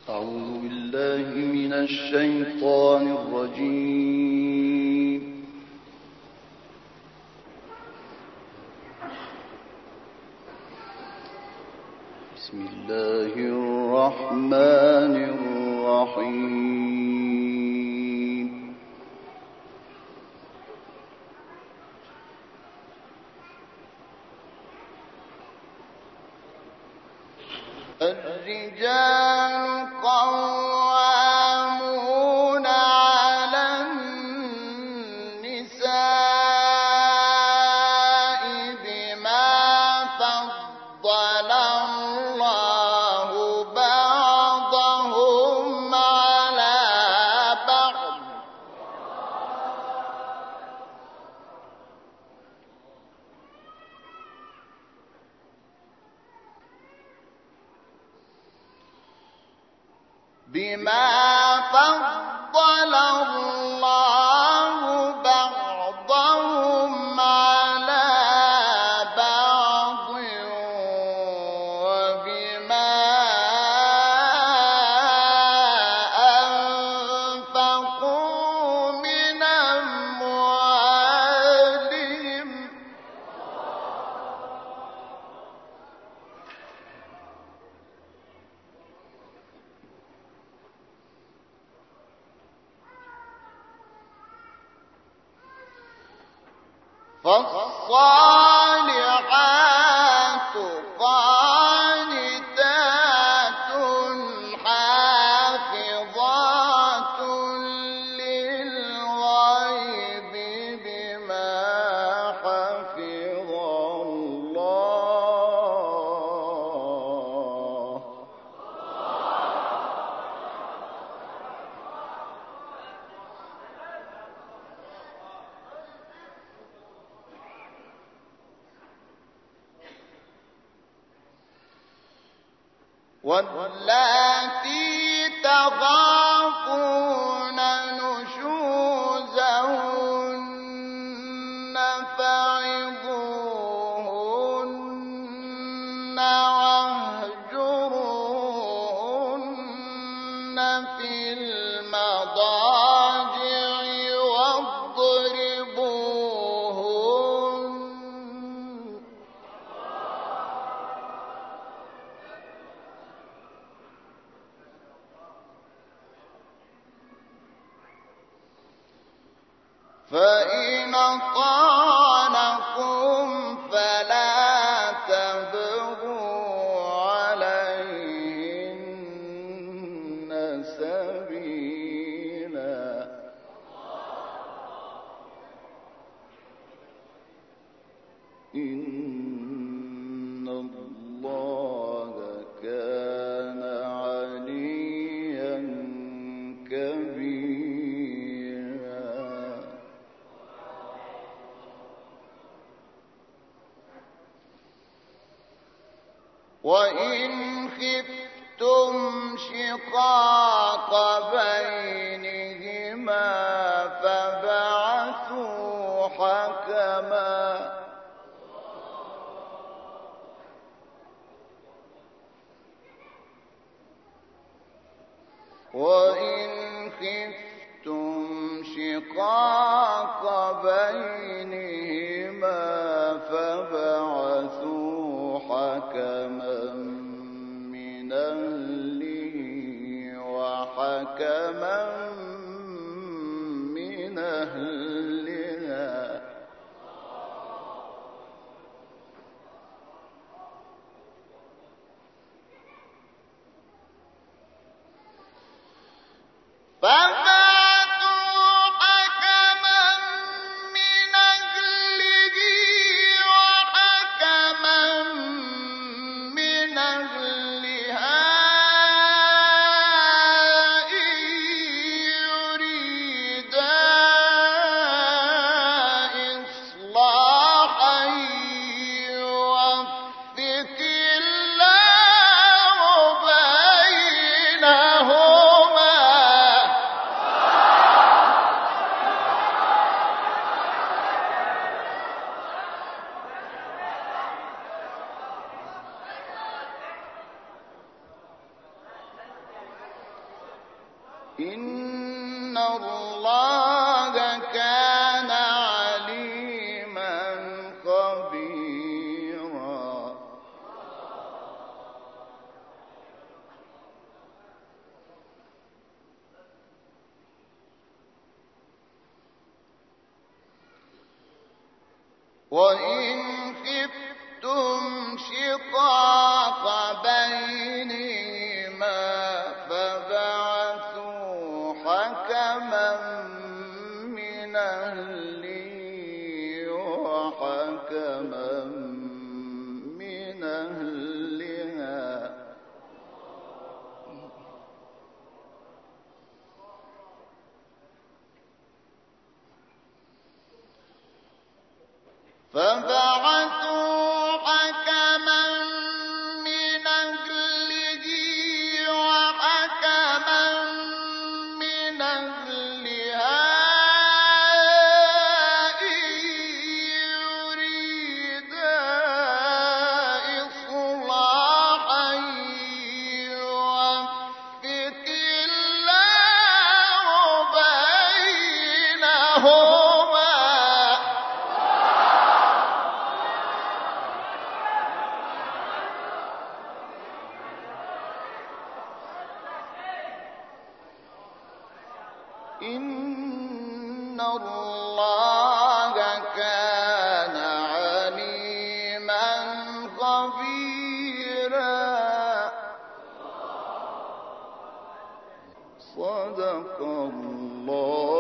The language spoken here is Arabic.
أعوذ بالله من الشيطان الرجيم. بسم الله الرحمن الرحيم. الرجال قوامون على النساء بما فضل الله بعضهم على بعض وبما أنفقوا من أموالهم فالصالحات قانتات حافظات للغيب بما حفظ الله واللاتي تخافون نشوزهن فعظوهن واهجروهن في المضاجع واضربوهن فإن أطعنكم فلا تبغوا عليهن سبيلا إن الله كان عليا كبيرا. وإن خفتم شقاق بينهما فابعثوا حكما من أهله وحكما من أهلها إن الله كان عليما خبيرا. وإن خفتم شقاق بينهما فبعثوا حكما من أهله وحكما من أهلها وحكما من أهلها إن يريدا إصلاحا يوفق الله بينهما. إن الله كان عليما خبيرا. صدق الله